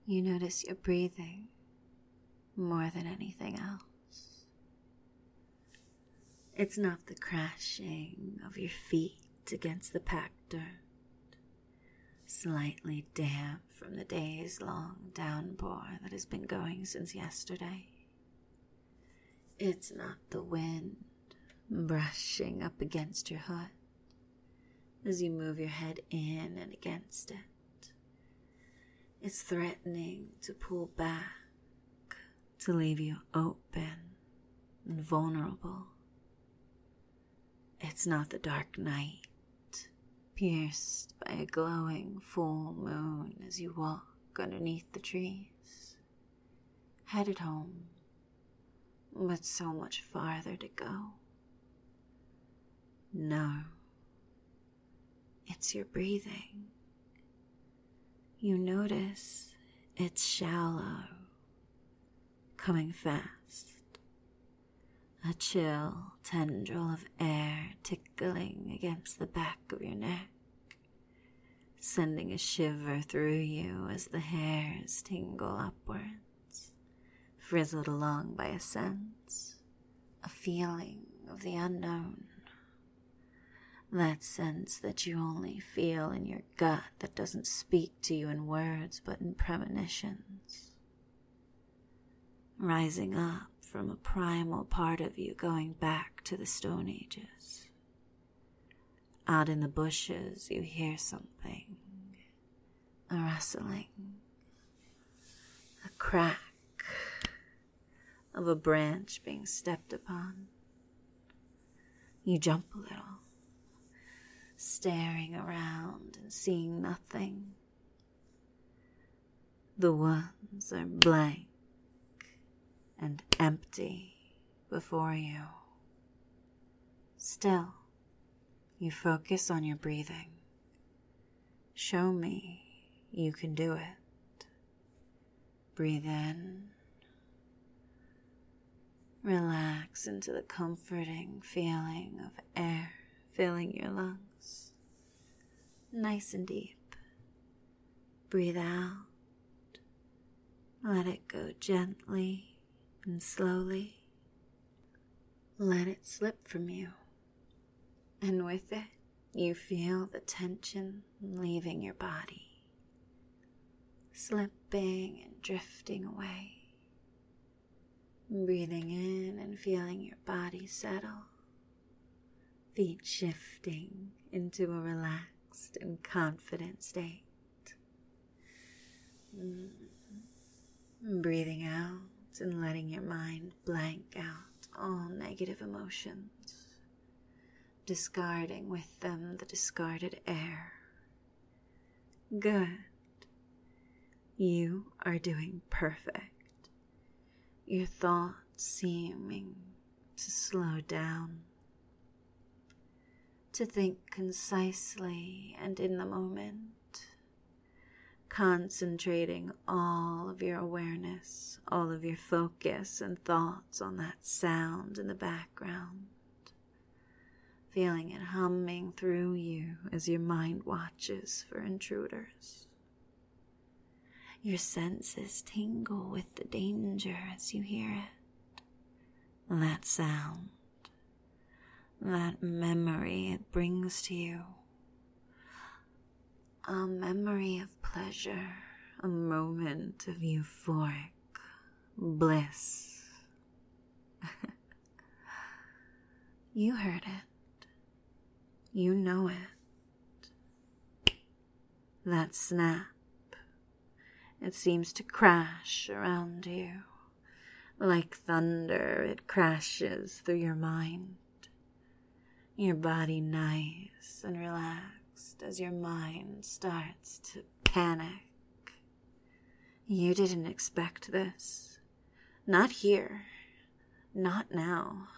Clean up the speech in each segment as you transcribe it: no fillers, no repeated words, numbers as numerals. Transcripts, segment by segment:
You notice your breathing more than anything else. It's not the crashing of your feet against the packed dirt, slightly damp from the days-long downpour that has been going since yesterday. It's not the wind brushing up against your hood as you move your head in and against it. It's threatening to pull back, to leave you open and vulnerable. It's not the dark night, pierced by a glowing full moon as you walk underneath the trees, headed home, but so much farther to go. No, it's your breathing. You notice it's shallow, coming fast, a chill tendril of air tickling against the back of your neck, sending a shiver through you as the hairs tingle upwards, frizzled along by a sense, a feeling of the unknown. That sense that you only feel in your gut that doesn't speak to you in words but in premonitions. Rising up from a primal part of you going back to the Stone Ages. Out in the bushes you hear something, a rustling, a crack of a branch being stepped upon. You jump a little, staring around and seeing nothing. The woods are blank and empty before you. Still, you focus on your breathing. Show me you can do it. Breathe in. Relax into the comforting feeling of air filling your lungs. Nice and deep. Breathe out. Let it go gently and slowly. Let it slip from you. And with it, you feel the tension leaving your body, slipping and drifting away. Breathing in and feeling your body settle, feet shifting into a relaxed and confident state. Breathing out and letting your mind blank out all negative emotions, discarding with them the discarded air. Good. You are doing perfect. Your thoughts seeming to slow down, to think concisely and in the moment, concentrating all of your awareness, all of your focus and thoughts on that sound in the background, feeling it humming through you as your mind watches for intruders. Your senses tingle with the danger as you hear it. That sound, that memory it brings to you. A memory of pleasure, a moment of euphoric bliss. You heard it. You know it. That snap. It seems to crash around you. Like thunder, it crashes through your mind. Your body nice and relaxed as your mind starts to panic. You didn't expect this. Not here. Not now.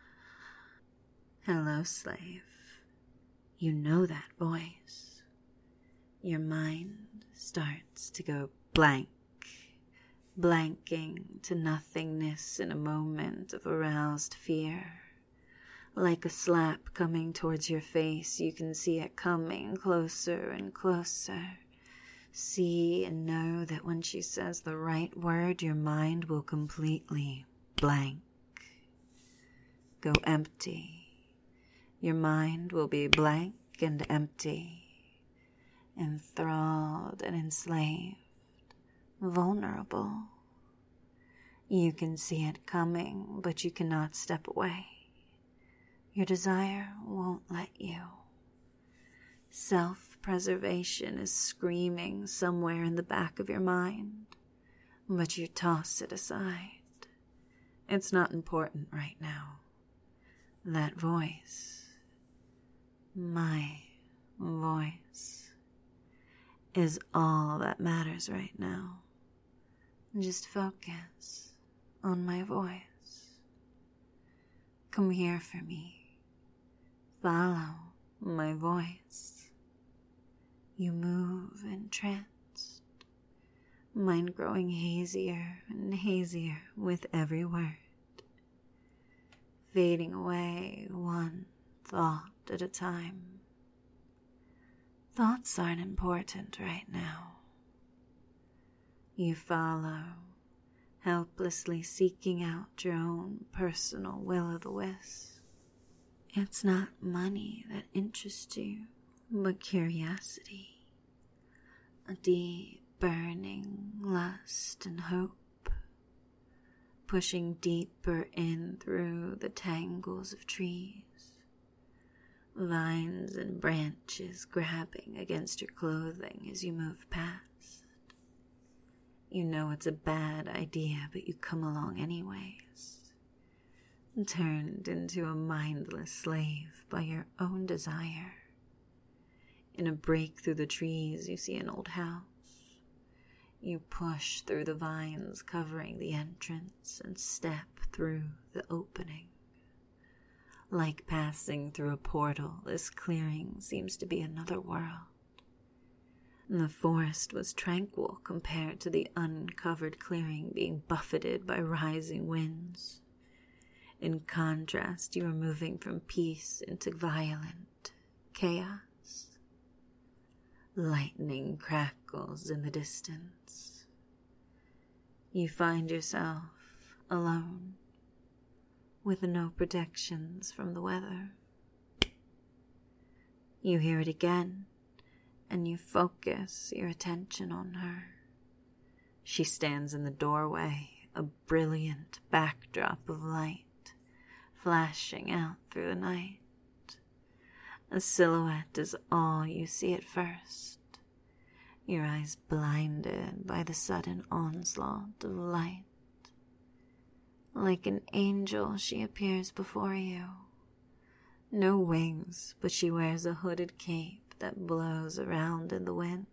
Hello, slave. You know that voice. Your mind starts to go blank, blanking to nothingness in a moment of aroused fear. Like a slap coming towards your face, you can see it coming closer and closer, See and know that when she says the right word, your mind will completely blank. Go empty. Your mind will be blank and empty, enthralled and enslaved, vulnerable. You can see it coming, but you cannot step away. Your desire won't let you. Self-preservation is screaming somewhere in the back of your mind, but you toss it aside. It's not important right now. That voice, my voice, is all that matters right now. Just focus on my voice. Come here for me. Follow my voice. You move entranced, mind growing hazier and hazier with every word, fading away one thought at a time. Thoughts aren't important right now. You follow, helplessly seeking out your own personal will-o'-the-wisp. It's not money that interests you, but curiosity, a deep burning lust and hope, pushing deeper in through the tangles of trees, vines and branches grabbing against your clothing as you move past. You know it's a bad idea, but you come along anyways, turned into a mindless slave by your own desire. In a break through the trees, you see an old house. You push through the vines covering the entrance and step through the opening. Like passing through a portal, this clearing seems to be another world. The forest was tranquil compared to the uncovered clearing being buffeted by rising winds. In contrast, you are moving from peace into violent chaos. Lightning crackles in the distance. You find yourself alone, with no protections from the weather. You hear it again, and you focus your attention on her. She stands in the doorway, a brilliant backdrop of light, flashing out through the night. A silhouette is all you see at first, your eyes blinded by the sudden onslaught of light. Like an angel, she appears before you. No wings, but she wears a hooded cape that blows around in the wind.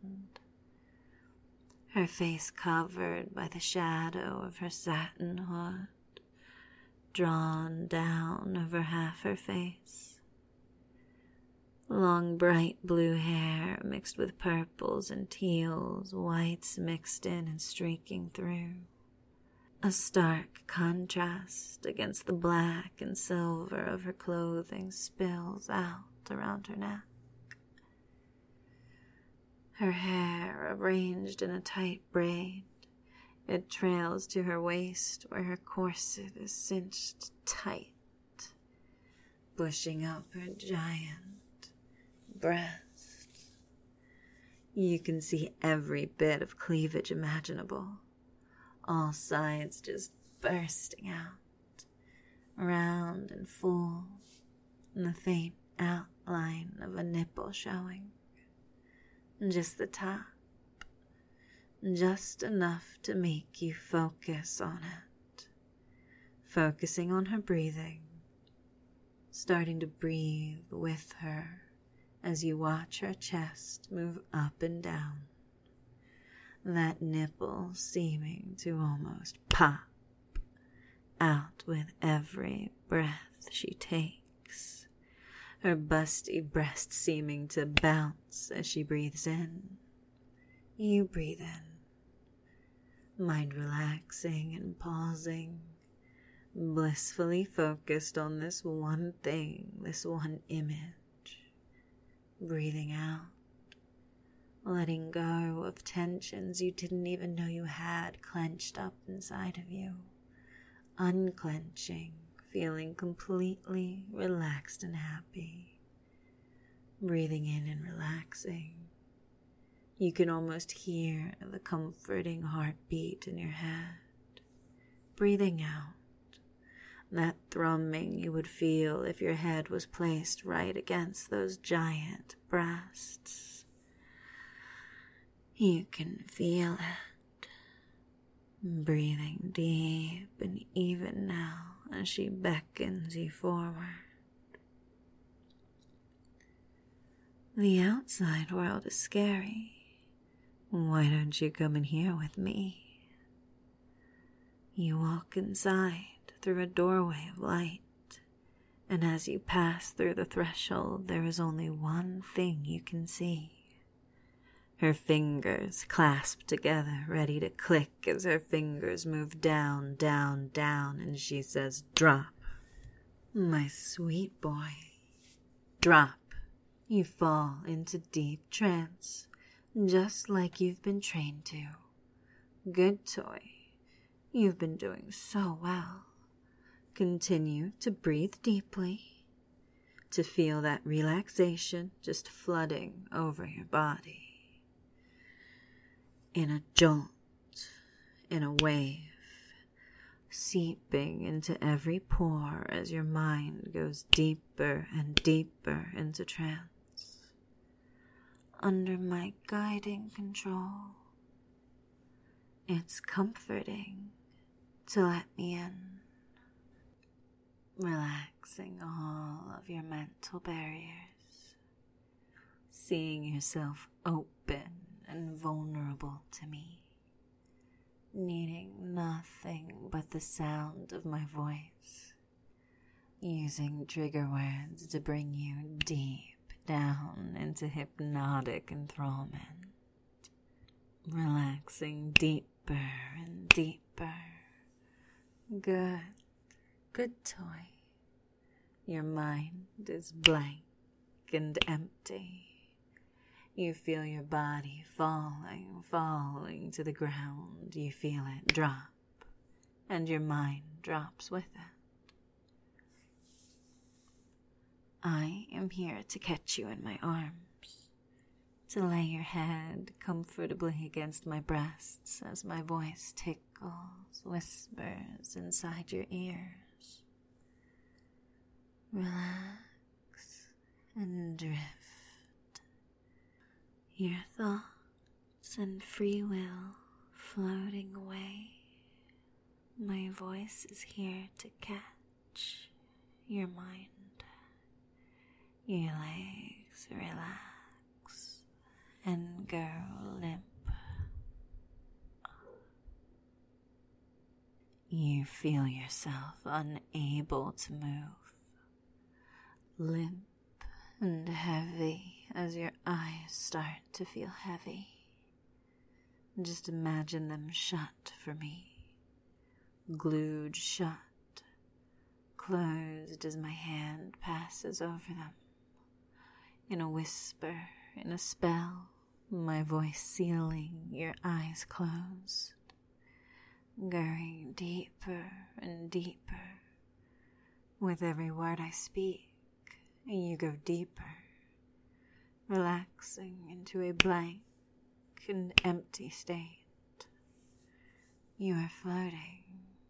Her face covered by the shadow of her satin hood, drawn down over half her face. Long bright blue hair mixed with purples and teals, whites mixed in and streaking through. A stark contrast against the black and silver of her clothing spills out around her neck. Her hair arranged in a tight braid, it trails to her waist where her corset is cinched tight, pushing up her giant breasts. You can see every bit of cleavage imaginable, all sides just bursting out, round and full, and the faint outline of a nipple showing. Just the top, just enough to make you focus on it, focusing on her breathing, starting to breathe with her as you watch her chest move up and down, that nipple seeming to almost pop out with every breath she takes, her busty breast seeming to bounce as she breathes in. You breathe in, mind relaxing and pausing, blissfully focused on this one thing, this one image. Breathing out, letting go of tensions you didn't even know you had clenched up inside of you, unclenching, feeling completely relaxed and happy, breathing in and relaxing. You can almost hear the comforting heartbeat in your head, breathing out, that thrumming you would feel if your head was placed right against those giant breasts. You can feel it, breathing deep and even now as she beckons you forward. The outside world is scary. Why don't you come in here with me? You walk inside through a doorway of light, and as you pass through the threshold, there is only one thing you can see. Her fingers clasped together, ready to click as her fingers move down, down, down, and she says, "Drop." My sweet boy, drop. You fall into deep trance, just like you've been trained to. Good toy. You've been doing so well. Continue to breathe deeply, to feel that relaxation just flooding over your body. In a jolt, in a wave, seeping into every pore as your mind goes deeper and deeper into trance. Under my guiding control, it's comforting to let me in, relaxing all of your mental barriers, seeing yourself open and vulnerable to me, needing nothing but the sound of my voice, using trigger words to bring you deep down into hypnotic enthrallment, relaxing deeper and deeper. Good toy. Your mind is blank and empty. You feel your body falling to the ground. You feel it drop, and your mind drops with it. I am here to catch you in my arms, to lay your head comfortably against my breasts as my voice tickles, whispers inside your ears. Relax and drift. Your thoughts and free will floating away. My voice is here to catch your mind. Your legs relax and go limp. You feel yourself unable to move, limp and heavy as your eyes start to feel heavy. Just imagine them shut for me, glued shut, closed as my hand passes over them. In a whisper, in a spell, my voice sealing your eyes closed, going deeper and deeper. With every word I speak, you go deeper, relaxing into a blank and empty state. You are floating.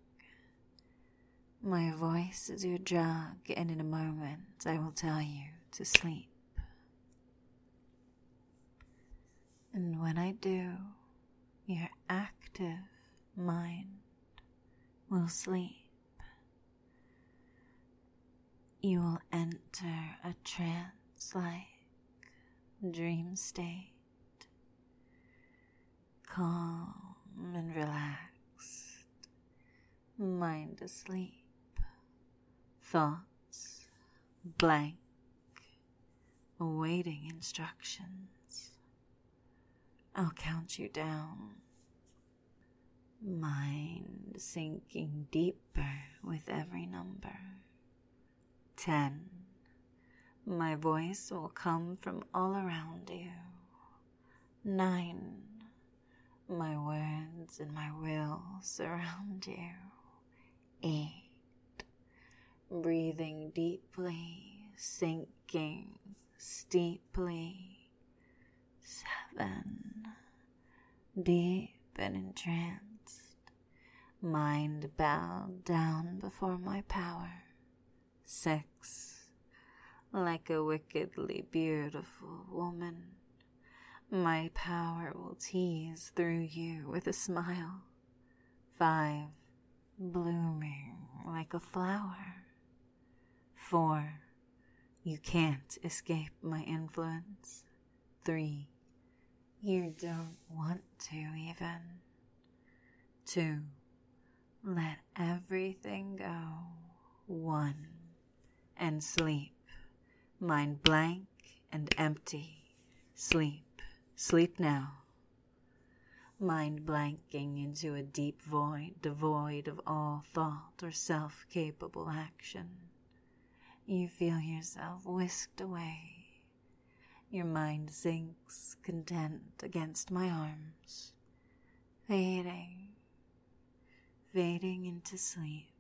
My voice is your drug, and in a moment I will tell you to sleep. And when I do, your active mind will sleep. You will enter a trance-like dream state, calm and relaxed, mind asleep, thoughts blank, awaiting instructions. I'll count you down, mind sinking deeper with every number. 10. My voice will come from all around you. 9. My words and my will surround you. 8. Breathing deeply, sinking steeply. 7. Deep and entranced, mind bowed down before my power. 6. Like a wickedly beautiful woman, my power will tease through you with a smile. 5. Blooming like a flower. 4. You can't escape my influence. 3. You don't want to even. 2. Let everything go. 1. And sleep. Mind blank and empty. Sleep. Sleep now. Mind blanking into a deep void, devoid of all thought or self-capable action. You feel yourself whisked away. Your mind sinks content against my arms, fading into sleep.